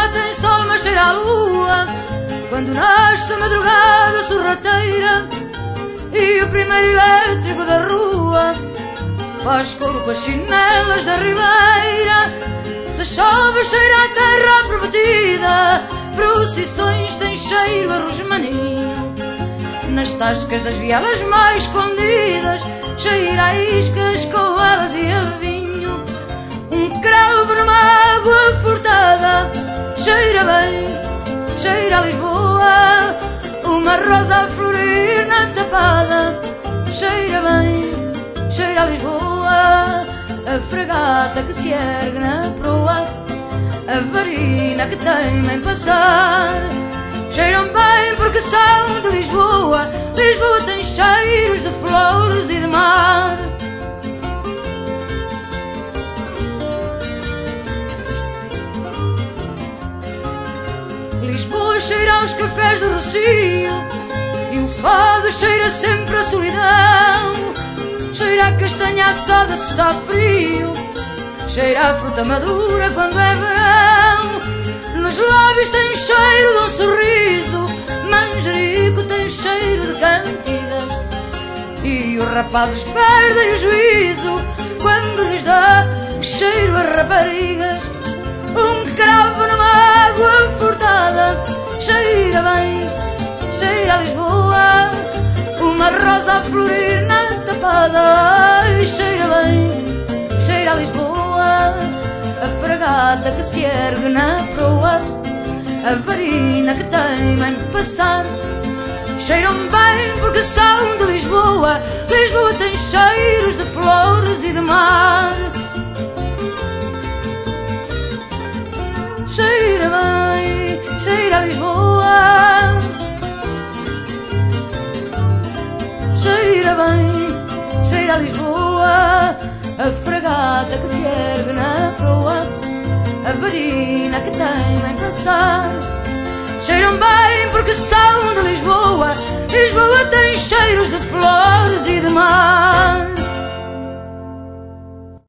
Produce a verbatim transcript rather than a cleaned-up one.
Lisboa tem sol, mas cheira a lua quando nasce a madrugada sorrateira e o primeiro elétrico da rua faz coro com as chinelas da ribeira. Se chove, cheira a terra prometida, procissões têm cheiro a rosmaninho. Nas tascas das vielas mais escondidas cheira a iscas, coalas e a vinho. Um cravo numa água furtada cheira bem, cheira a Lisboa. Uma rosa a florir na tapada cheira bem, cheira a Lisboa. A fragata que se ergue na proa, a varina que teima em passar, cheiram bem porque são de Lisboa. Lisboa tem cheiros de flores e de mar. Lisboa cheira aos cafés do Rocio e o fado cheira sempre a solidão. Cheira a castanha assada se está frio, cheira a fruta madura quando é verão. Nos lábios tem cheiro de um sorriso, manjerico tem cheiro de cantigas e os rapazes perdem o juízo quando lhes dá cheiro a raparigas. Um cravo numa água furtada cheira bem, cheira a Lisboa. Uma rosa a florir na tapada cheira bem, cheira a Lisboa. A fragata que se ergue na proa, a varina que teima em passar, cheiram bem porque são de Lisboa. Lisboa tem cheiros de flores e de mar. Cheira bem, cheira a Lisboa. Cheira bem, cheira a Lisboa. A fragata que se ergue na proa, a varina que teima em passar, cheiram bem porque são de Lisboa. Lisboa tem cheiros de flores e de mar.